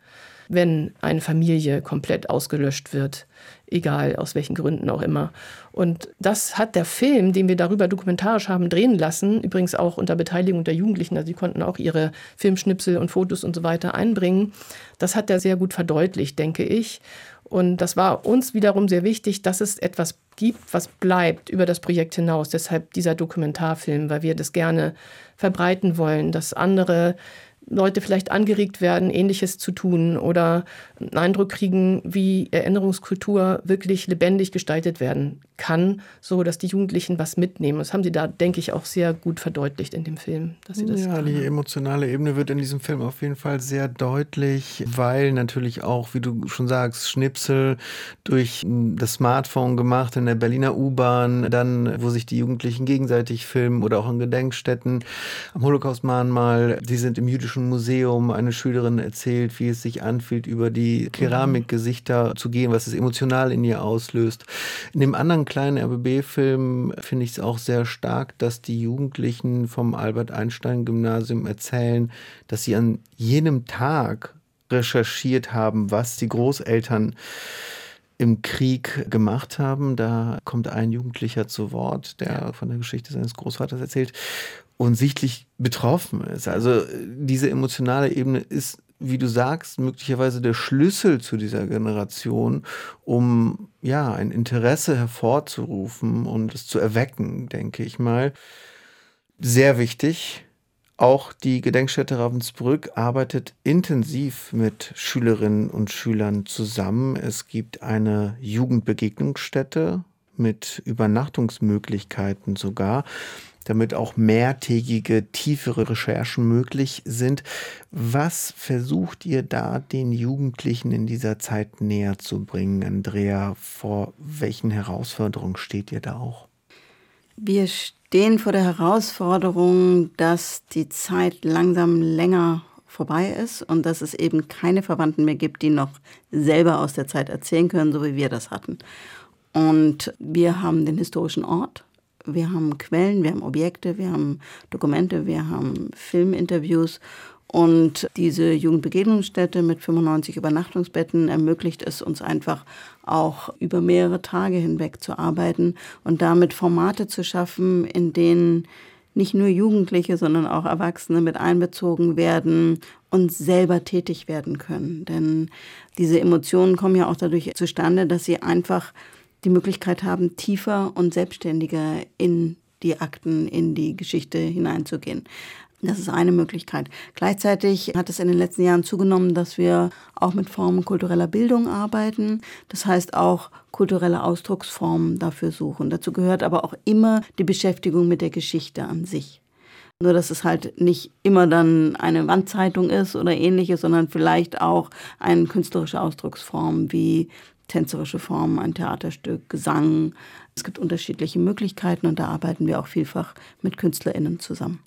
wenn eine Familie komplett ausgelöscht wird, egal aus welchen Gründen auch immer. Und das hat der Film, den wir darüber dokumentarisch haben drehen lassen, übrigens auch unter Beteiligung der Jugendlichen, also die konnten auch ihre Filmschnipsel und Fotos und so weiter einbringen, das hat er sehr gut verdeutlicht, denke ich. Und das war uns wiederum sehr wichtig, dass es etwas gibt, was bleibt über das Projekt hinaus. Deshalb dieser Dokumentarfilm, weil wir das gerne verbreiten wollen, dass andere Leute vielleicht angeregt werden, Ähnliches zu tun oder einen Eindruck kriegen, wie Erinnerungskultur wirklich lebendig gestaltet werden kann, so dass die Jugendlichen was mitnehmen. Das haben sie da, denke ich, auch sehr gut verdeutlicht in dem Film. Dass sie das
ja, die emotionale Ebene wird in diesem Film auf jeden Fall sehr deutlich, weil natürlich auch, wie du schon sagst, Schnipsel durch das Smartphone gemacht in der Berliner U-Bahn, dann, wo sich die Jugendlichen gegenseitig filmen oder auch in Gedenkstätten am Holocaust-Mahnmal. Die sind im jüdischen Museum. Eine Schülerin erzählt, wie es sich anfühlt, über die Keramikgesichter zu gehen, was es emotional in ihr auslöst. In dem anderen kleinen R B B-Film finde ich es auch sehr stark, dass die Jugendlichen vom Albert-Einstein-Gymnasium erzählen, dass sie an jenem Tag recherchiert haben, was die Großeltern im Krieg gemacht haben. Da kommt ein Jugendlicher zu Wort, der von der Geschichte seines Großvaters erzählt und sichtlich betroffen ist. Also diese emotionale Ebene ist, wie du sagst, möglicherweise der Schlüssel zu dieser Generation, um ja ein Interesse hervorzurufen und es zu erwecken, denke ich mal. Sehr wichtig. Auch die Gedenkstätte Ravensbrück arbeitet intensiv mit Schülerinnen und Schülern zusammen. Es gibt eine Jugendbegegnungsstätte mit Übernachtungsmöglichkeiten sogar, damit auch mehrtägige, tiefere Recherchen möglich sind. Was versucht ihr da den Jugendlichen in dieser Zeit näher zu bringen, Andrea? Vor welchen Herausforderungen steht ihr da auch?
Wir stehen vor der Herausforderung, dass die Zeit langsam länger vorbei ist und dass es eben keine Verwandten mehr gibt, die noch selber aus der Zeit erzählen können, so wie wir das hatten. Und wir haben den historischen Ort. Wir haben Quellen, wir haben Objekte, wir haben Dokumente, wir haben Filminterviews. Und diese Jugendbegegnungsstätte mit fünfundneunzig Übernachtungsbetten ermöglicht es uns einfach auch über mehrere Tage hinweg zu arbeiten und damit Formate zu schaffen, in denen nicht nur Jugendliche, sondern auch Erwachsene mit einbezogen werden und selber tätig werden können. Denn diese Emotionen kommen ja auch dadurch zustande, dass sie einfach die Möglichkeit haben, tiefer und selbstständiger in die Akten, in die Geschichte hineinzugehen. Das ist eine Möglichkeit. Gleichzeitig hat es in den letzten Jahren zugenommen, dass wir auch mit Formen kultureller Bildung arbeiten. Das heißt auch kulturelle Ausdrucksformen dafür suchen. Dazu gehört aber auch immer die Beschäftigung mit der Geschichte an sich. Nur, dass es halt nicht immer dann eine Wandzeitung ist oder ähnliches, sondern vielleicht auch eine künstlerische Ausdrucksform wie tänzerische Formen, ein Theaterstück, Gesang. Es gibt unterschiedliche Möglichkeiten und da arbeiten wir auch vielfach mit KünstlerInnen zusammen.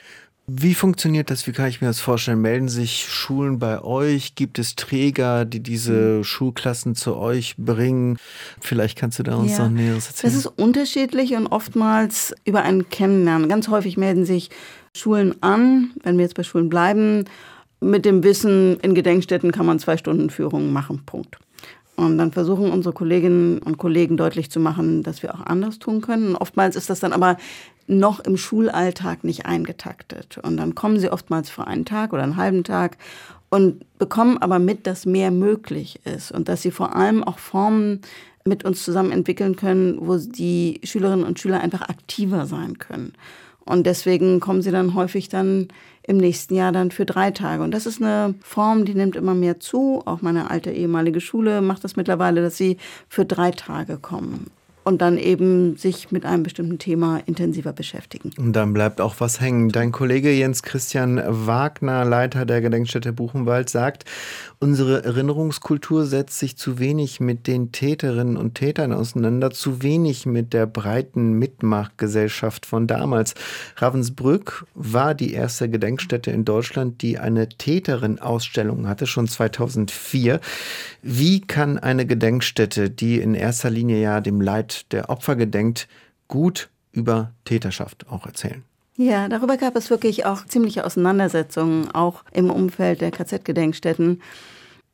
Wie funktioniert das? Wie kann ich mir das vorstellen? Melden sich Schulen bei euch? Gibt es Träger, die diese Schulklassen zu euch bringen? Vielleicht kannst du da uns
ja,
noch Näheres erzählen.
Das ist unterschiedlich und oftmals über ein Kennenlernen. Ganz häufig melden sich Schulen an, wenn wir jetzt bei Schulen bleiben, mit dem Wissen, in Gedenkstätten kann man zwei Stunden Führungen machen, Punkt. Und dann versuchen unsere Kolleginnen und Kollegen deutlich zu machen, dass wir auch anders tun können. Und oftmals ist das dann aber noch im Schulalltag nicht eingetaktet. Und dann kommen sie oftmals für einen Tag oder einen halben Tag und bekommen aber mit, dass mehr möglich ist und dass sie vor allem auch Formen mit uns zusammen entwickeln können, wo die Schülerinnen und Schüler einfach aktiver sein können. Und deswegen kommen sie dann häufig dann im nächsten Jahr dann für drei Tage. Und das ist eine Form, die nimmt immer mehr zu. Auch meine alte ehemalige Schule macht das mittlerweile, dass sie für drei Tage kommen und dann eben sich mit einem bestimmten Thema intensiver beschäftigen.
Und dann bleibt auch was hängen. Dein Kollege Jens Christian Wagner, Leiter der Gedenkstätte Buchenwald, sagt, unsere Erinnerungskultur setzt sich zu wenig mit den Täterinnen und Tätern auseinander, zu wenig mit der breiten Mitmachgesellschaft von damals. Ravensbrück war die erste Gedenkstätte in Deutschland, die eine Täterin-Ausstellung hatte, schon zweitausendvier. Wie kann eine Gedenkstätte, die in erster Linie ja dem Leid der Opfer gedenkt, gut über Täterschaft auch erzählen?
Ja, darüber gab es wirklich auch ziemliche Auseinandersetzungen, auch im Umfeld der K Z-Gedenkstätten.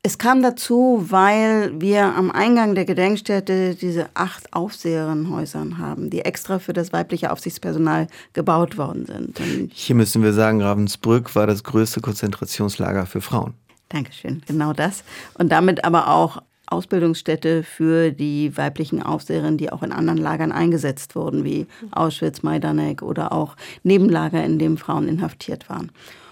Es kam dazu, weil wir am Eingang der Gedenkstätte diese acht Aufseherinnenhäusern haben, die extra für das weibliche Aufsichtspersonal gebaut worden sind. Und
hier müssen wir sagen, Ravensbrück war das größte Konzentrationslager für Frauen.
Dankeschön, genau das. Und damit aber auch Ausbildungsstätte für die weiblichen Aufseherinnen, die auch in anderen Lagern eingesetzt wurden, wie Auschwitz, Majdanek oder auch Nebenlager, in denen Frauen inhaftiert waren.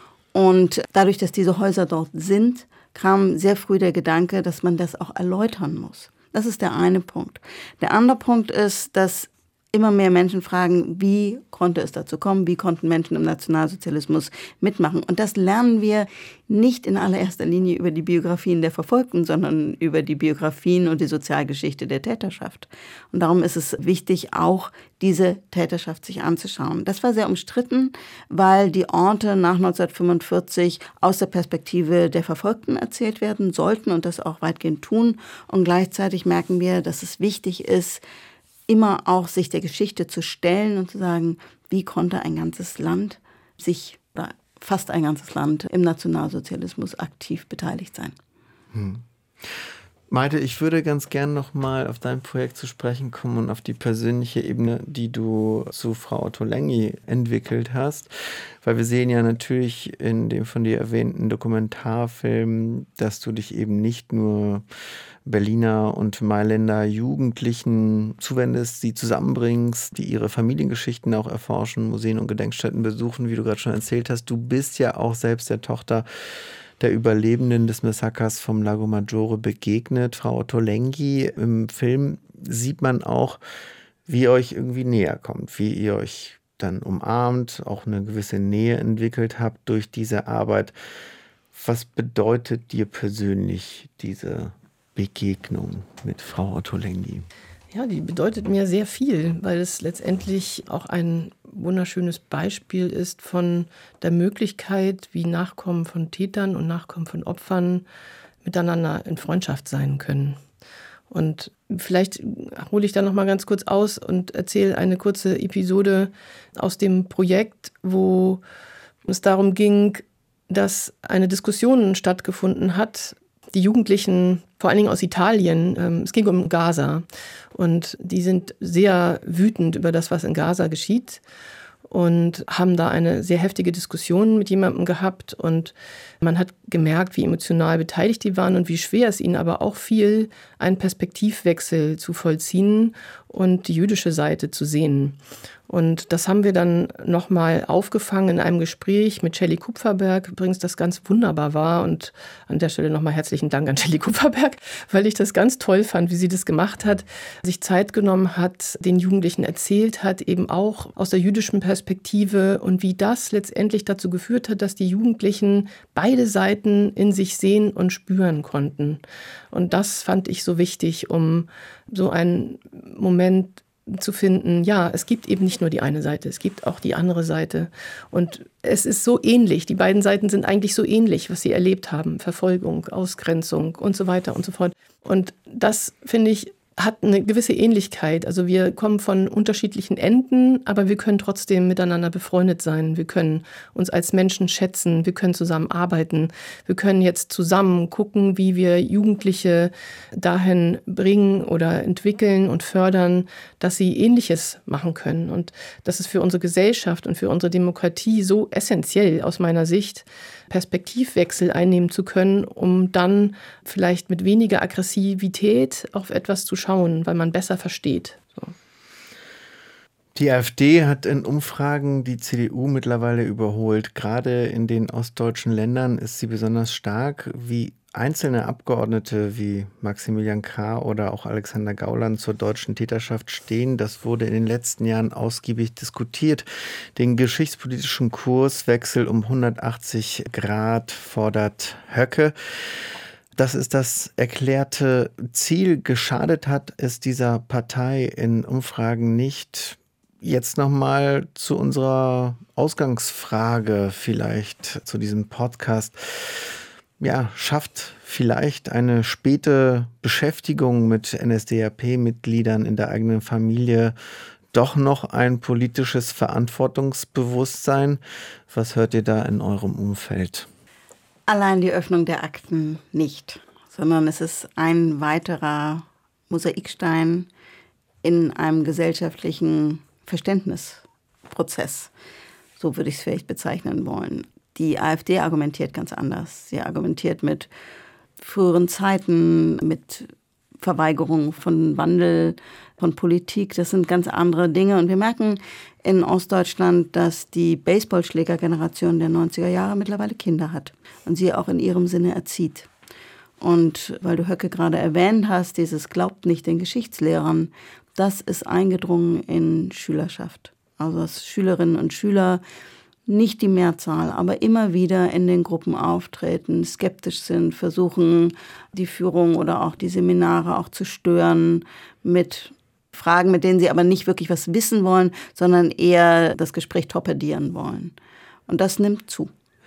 Und dadurch, dass diese Häuser dort sind, kam sehr früh der Gedanke, dass man das auch erläutern muss. Das ist der eine Punkt. Der andere Punkt ist, dass immer mehr Menschen fragen, wie konnte es dazu kommen, wie konnten Menschen im Nationalsozialismus mitmachen. Und das lernen wir nicht in allererster Linie über die Biografien der Verfolgten, sondern über die Biografien und die Sozialgeschichte der Täterschaft. Und darum ist es wichtig, auch diese Täterschaft sich anzuschauen. Das war sehr umstritten, weil die Orte nach neunzehnhundertfünfundvierzig aus der Perspektive der Verfolgten erzählt werden sollten und das auch weitgehend tun. Und gleichzeitig merken wir, dass es wichtig ist, immer auch sich der Geschichte zu stellen und zu sagen, wie konnte ein ganzes Land sich, oder fast ein ganzes Land, im Nationalsozialismus aktiv beteiligt sein.
Hm. Malte, ich würde ganz gern noch mal auf dein Projekt zu sprechen kommen und auf die persönliche Ebene, die du zu Frau Ottolenghi entwickelt hast. Weil wir sehen ja natürlich in dem von dir erwähnten Dokumentarfilm, dass du dich eben nicht nur Berliner und Mailänder Jugendlichen zuwendest, sie zusammenbringst, die ihre Familiengeschichten auch erforschen, Museen und Gedenkstätten besuchen, wie du gerade schon erzählt hast. Du bist ja auch selbst der Tochter der Überlebenden des Massakers vom Lago Maggiore begegnet. Frau Ottolenghi, im Film sieht man auch, wie ihr euch irgendwie näher kommt, wie ihr euch dann umarmt, auch eine gewisse Nähe entwickelt habt durch diese Arbeit. Was bedeutet dir persönlich diese Begegnung mit Frau Ottolenghi?
Ja, die bedeutet mir sehr viel, weil es letztendlich auch ein wunderschönes Beispiel ist von der Möglichkeit, wie Nachkommen von Tätern und Nachkommen von Opfern miteinander in Freundschaft sein können. Und vielleicht hole ich da noch mal ganz kurz aus und erzähle eine kurze Episode aus dem Projekt, wo es darum ging, dass eine Diskussion stattgefunden hat. Die Jugendlichen, vor allen Dingen aus Italien, ähm, es ging um Gaza. Und die sind sehr wütend über das, was in Gaza geschieht. Und haben da eine sehr heftige Diskussion mit jemandem gehabt. Und man hat gemerkt, wie emotional beteiligt die waren und wie schwer es ihnen aber auch fiel, einen Perspektivwechsel zu vollziehen und die jüdische Seite zu sehen. Und das haben wir dann nochmal aufgefangen in einem Gespräch mit Shelley Kupferberg, übrigens das ganz wunderbar war. Und an der Stelle nochmal herzlichen Dank an Shelley Kupferberg, weil ich das ganz toll fand, wie sie das gemacht hat, sich Zeit genommen hat, den Jugendlichen erzählt hat, eben auch aus der jüdischen Perspektive und wie das letztendlich dazu geführt hat, dass die Jugendlichen beide Seiten in sich sehen und spüren konnten. Und das fand ich so wichtig, um so einen Moment zu finden, ja, es gibt eben nicht nur die eine Seite, es gibt auch die andere Seite. Und es ist so ähnlich, die beiden Seiten sind eigentlich so ähnlich, was sie erlebt haben. Verfolgung, Ausgrenzung und so weiter und so fort. Und das, finde ich, hat eine gewisse Ähnlichkeit. Also wir kommen von unterschiedlichen Enden, aber wir können trotzdem miteinander befreundet sein. Wir können uns als Menschen schätzen, wir können zusammen arbeiten. Wir können jetzt zusammen gucken, wie wir Jugendliche dahin bringen oder entwickeln und fördern, dass sie Ähnliches machen können. Und das ist für unsere Gesellschaft und für unsere Demokratie so essentiell aus meiner Sicht, Perspektivwechsel einnehmen zu können, um dann vielleicht mit weniger Aggressivität auf etwas zu schauen, weil man besser versteht. So.
Die AfD hat in Umfragen die C D U mittlerweile überholt. Gerade in den ostdeutschen Ländern ist sie besonders stark. Wie einzelne Abgeordnete wie Maximilian Krah oder auch Alexander Gauland zur deutschen Täterschaft stehen, das wurde in den letzten Jahren ausgiebig diskutiert. Den geschichtspolitischen Kurswechsel um hundertachtzig Grad fordert Höcke. Das ist das erklärte Ziel. Geschadet hat es dieser Partei in Umfragen nicht. Jetzt nochmal zu unserer Ausgangsfrage vielleicht zu diesem Podcast. Ja, schafft vielleicht eine späte Beschäftigung mit N S D A P-Mitgliedern in der eigenen Familie doch noch ein politisches Verantwortungsbewusstsein? Was hört ihr da in eurem Umfeld?
Allein die Öffnung der Akten nicht, sondern es ist ein weiterer Mosaikstein in einem gesellschaftlichen Verständnisprozess. So würde ich es vielleicht bezeichnen wollen. Die AfD argumentiert ganz anders. Sie argumentiert mit früheren Zeiten, mit Verweigerung von Wandel, von Politik. Das sind ganz andere Dinge. Und wir merken in Ostdeutschland, dass die Baseballschlägergeneration der neunziger Jahre mittlerweile Kinder hat und sie auch in ihrem Sinne erzieht. Und weil du Höcke gerade erwähnt hast, dieses Glaubt nicht den Geschichtslehrern, das ist eingedrungen in Schülerschaft. Also dass Schülerinnen und Schüler, nicht die Mehrzahl, aber immer wieder in den Gruppen auftreten, skeptisch sind, versuchen die Führung oder auch die Seminare auch zu stören mit Fragen, mit denen sie aber nicht wirklich was wissen wollen, sondern eher das Gespräch torpedieren wollen. Und das nimmt zu.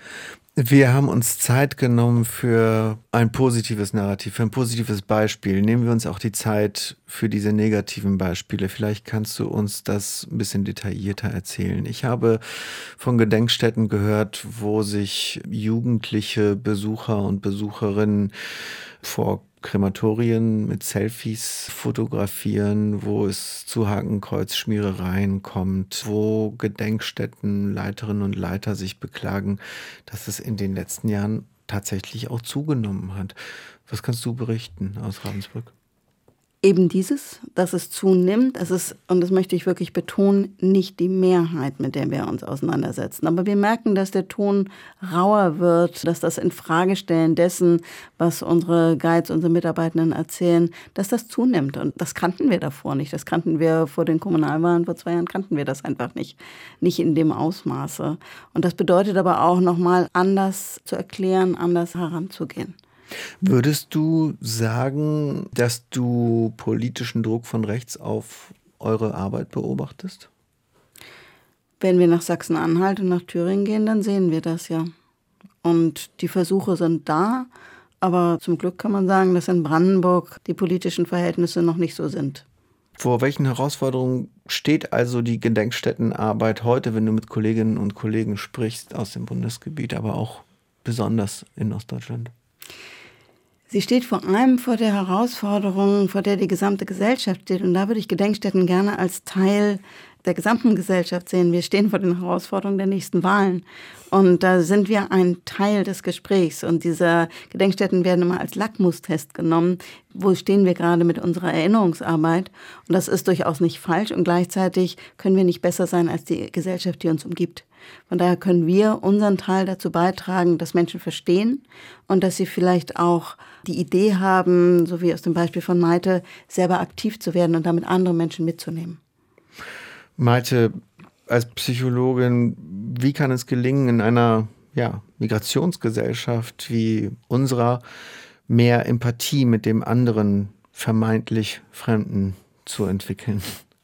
Wir haben uns Zeit genommen für ein positives Narrativ, für ein positives Beispiel. Nehmen wir uns auch die Zeit für diese negativen Beispiele. Vielleicht kannst du uns das ein bisschen detaillierter erzählen. Ich habe von Gedenkstätten gehört, wo sich jugendliche Besucher und Besucherinnen vor Krematorien mit Selfies fotografieren, wo es zu Hakenkreuzschmierereien kommt, wo Gedenkstättenleiterinnen und Leiter sich beklagen, dass es in den letzten Jahren tatsächlich auch zugenommen hat. Was kannst du berichten aus Ravensbrück?
Eben dieses, dass es zunimmt, es ist, und das möchte ich wirklich betonen, nicht die Mehrheit, mit der wir uns auseinandersetzen. Aber wir merken, dass der Ton rauer wird, dass das Infragestellen dessen, was unsere Guides, unsere Mitarbeitenden erzählen, dass das zunimmt. Und das kannten wir davor nicht. Das kannten wir vor den Kommunalwahlen, vor zwei Jahren kannten wir das einfach nicht. Nicht in dem Ausmaße. Und das bedeutet aber auch nochmal anders zu erklären, anders heranzugehen.
Würdest du sagen, dass du politischen Druck von rechts auf eure Arbeit beobachtest?
Wenn wir nach Sachsen-Anhalt und nach Thüringen gehen, dann sehen wir das ja. Und die Versuche sind da, aber zum Glück kann man sagen, dass in Brandenburg die politischen Verhältnisse noch nicht so sind.
Vor welchen Herausforderungen steht also die Gedenkstättenarbeit heute, wenn du mit Kolleginnen und Kollegen sprichst aus dem Bundesgebiet, aber auch besonders in Ostdeutschland?
Sie steht vor allem vor der Herausforderung, vor der die gesamte Gesellschaft steht. Und da würde ich Gedenkstätten gerne als Teil der gesamten Gesellschaft sehen. Wir stehen vor den Herausforderungen der nächsten Wahlen. Und da sind wir ein Teil des Gesprächs. Und diese Gedenkstätten werden immer als Lackmustest genommen. Wo stehen wir gerade mit unserer Erinnerungsarbeit? Und das ist durchaus nicht falsch. Und gleichzeitig können wir nicht besser sein als die Gesellschaft, die uns umgibt. Von daher können wir unseren Teil dazu beitragen, dass Menschen verstehen und dass sie vielleicht auch die Idee haben, so wie aus dem Beispiel von Maite, selber aktiv zu werden und damit andere Menschen mitzunehmen.
Maite, als Psychologin, wie kann es gelingen, in einer ja, Migrationsgesellschaft wie unserer mehr Empathie mit dem anderen vermeintlich Fremden zu entwickeln?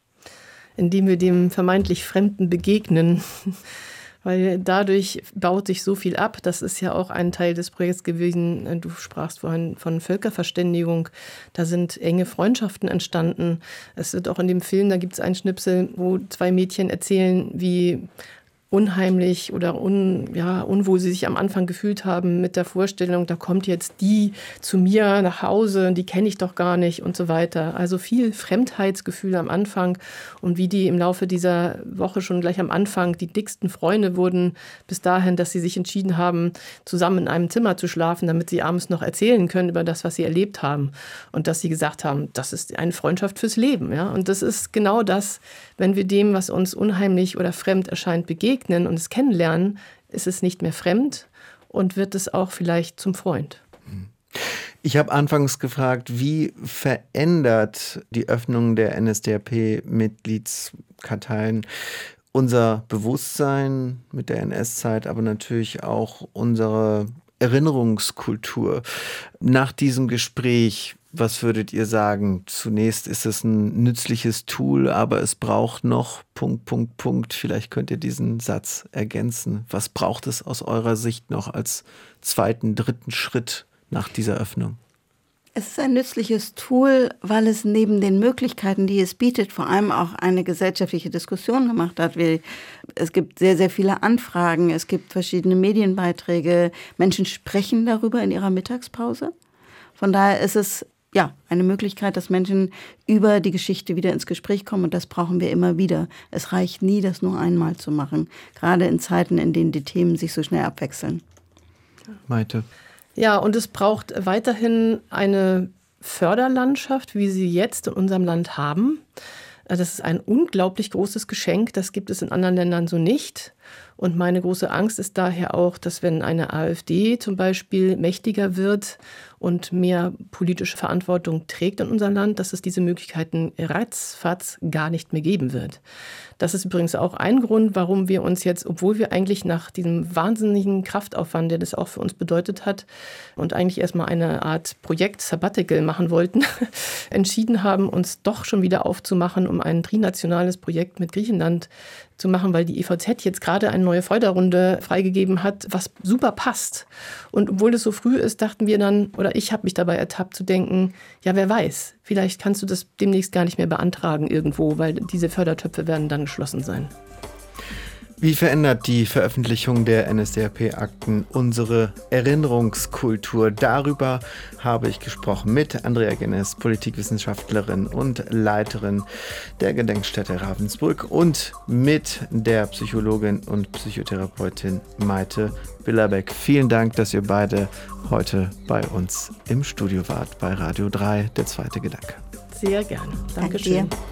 Indem wir dem vermeintlich Fremden begegnen. Weil dadurch baut sich so viel ab. Das ist ja auch ein Teil des Projekts gewesen. Du sprachst vorhin von Völkerverständigung. Da sind enge Freundschaften entstanden. Es wird auch in dem Film, da gibt es einen Schnipsel, wo zwei Mädchen erzählen, wie unheimlich oder un, ja, unwohl sie sich am Anfang gefühlt haben mit der Vorstellung, da kommt jetzt die zu mir nach Hause, die kenne ich doch gar nicht und so weiter. Also viel Fremdheitsgefühl am Anfang und wie die im Laufe dieser Woche schon gleich am Anfang die dicksten Freunde wurden, bis dahin, dass sie sich entschieden haben, zusammen in einem Zimmer zu schlafen, damit sie abends noch erzählen können über das, was sie erlebt haben. Und dass sie gesagt haben, das ist eine Freundschaft fürs Leben. Ja? Und das ist genau das, wenn wir dem, was uns unheimlich oder fremd erscheint, begegnen und es kennenlernen, ist es nicht mehr fremd und wird es auch vielleicht zum Freund.
Ich habe anfangs gefragt, wie verändert die Öffnung der N S D A P-Mitgliedskarteien unser Bewusstsein mit der N S-Zeit, aber natürlich auch unsere Erinnerungskultur. Nach diesem Gespräch, was würdet ihr sagen? Zunächst ist es ein nützliches Tool, aber es braucht noch Punkt, Punkt, Punkt. Vielleicht könnt ihr diesen Satz ergänzen. Was braucht es aus eurer Sicht noch als zweiten, dritten Schritt nach dieser Öffnung?
Es ist ein nützliches Tool, weil es neben den Möglichkeiten, die es bietet, vor allem auch eine gesellschaftliche Diskussion gemacht hat. Es gibt sehr, sehr viele Anfragen, es gibt verschiedene Medienbeiträge. Menschen sprechen darüber in ihrer Mittagspause. Von daher ist es ja eine Möglichkeit, dass Menschen über die Geschichte wieder ins Gespräch kommen. Und das brauchen wir immer wieder. Es reicht nie, das nur einmal zu machen. Gerade in Zeiten, in denen die Themen sich so schnell abwechseln.
Maite.
Ja, und es braucht weiterhin eine Förderlandschaft, wie sie jetzt in unserem Land haben. Das ist ein unglaublich großes Geschenk. Das gibt es in anderen Ländern so nicht. Und meine große Angst ist daher auch, dass wenn eine AfD zum Beispiel mächtiger wird und mehr politische Verantwortung trägt in unserem Land, dass es diese Möglichkeiten ratzfatz gar nicht mehr geben wird. Das ist übrigens auch ein Grund, warum wir uns jetzt, obwohl wir eigentlich nach diesem wahnsinnigen Kraftaufwand, der das auch für uns bedeutet hat, und eigentlich erstmal eine Art Projekt Sabbatical machen wollten, entschieden haben, uns doch schon wieder aufzumachen, um ein trinationales Projekt mit Griechenland zu machen, weil die E V Z jetzt gerade eine neue Förderrunde freigegeben hat, was super passt. Und obwohl es so früh ist, dachten wir dann, oder ich habe mich dabei ertappt zu denken, ja, wer weiß, vielleicht kannst du das demnächst gar nicht mehr beantragen irgendwo, weil diese Fördertöpfe werden dann geschlossen sein.
Wie verändert die Veröffentlichung der N S D A P-Akten unsere Erinnerungskultur? Darüber habe ich gesprochen mit Andrea Gennes, Politikwissenschaftlerin und Leiterin der Gedenkstätte Ravensbrück, und mit der Psychologin und Psychotherapeutin Maite Billerbeck. Vielen Dank, dass ihr beide heute bei uns im Studio wart, bei Radio drei, der zweite Gedanke.
Sehr gerne. Dankeschön.
Danke.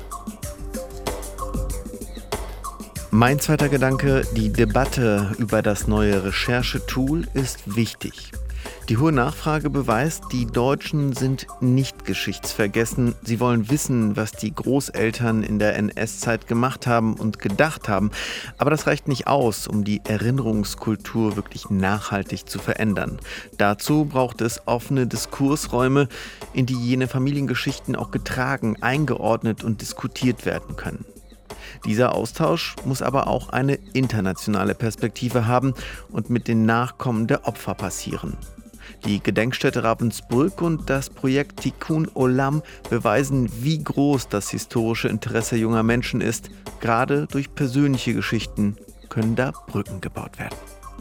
Mein zweiter Gedanke: Die Debatte über das neue Recherchetool ist wichtig. Die hohe Nachfrage beweist, die Deutschen sind nicht geschichtsvergessen. Sie wollen wissen, was die Großeltern in der N S-Zeit gemacht haben und gedacht haben. Aber das reicht nicht aus, um die Erinnerungskultur wirklich nachhaltig zu verändern. Dazu braucht es offene Diskursräume, in die jene Familiengeschichten auch getragen, eingeordnet und diskutiert werden können. Dieser Austausch muss aber auch eine internationale Perspektive haben und mit den Nachkommen der Opfer passieren. Die Gedenkstätte Ravensbrück und das Projekt Tikkun Olam beweisen, wie groß das historische Interesse junger Menschen ist. Gerade durch persönliche Geschichten können da Brücken gebaut werden.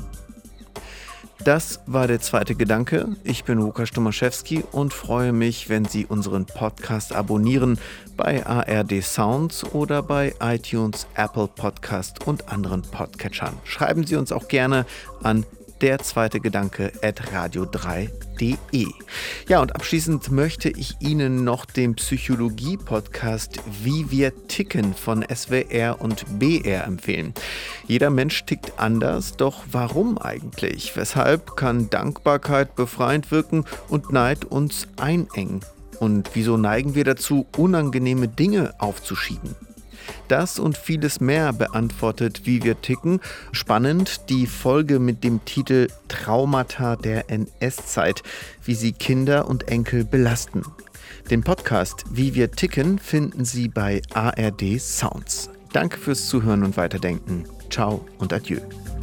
Das war der zweite Gedanke. Ich bin Łukasz Tomaszewski und freue mich, wenn Sie unseren Podcast abonnieren bei A R D Sounds oder bei iTunes, Apple Podcast und anderen Podcatchern. Schreiben Sie uns auch gerne an der zweite Gedanke at radio drei punkt de. Ja, und abschließend möchte ich Ihnen noch den Psychologie-Podcast Wie wir ticken von S W R und B R empfehlen. Jeder Mensch tickt anders, doch warum eigentlich? Weshalb kann Dankbarkeit befreiend wirken und Neid uns einengen? Und wieso neigen wir dazu, unangenehme Dinge aufzuschieben? Das und vieles mehr beantwortet Wie wir ticken. Spannend die Folge mit dem Titel Traumata der N S-Zeit, wie sie Kinder und Enkel belasten. Den Podcast Wie wir ticken finden Sie bei A R D Sounds. Danke fürs Zuhören und Weiterdenken. Ciao und adieu.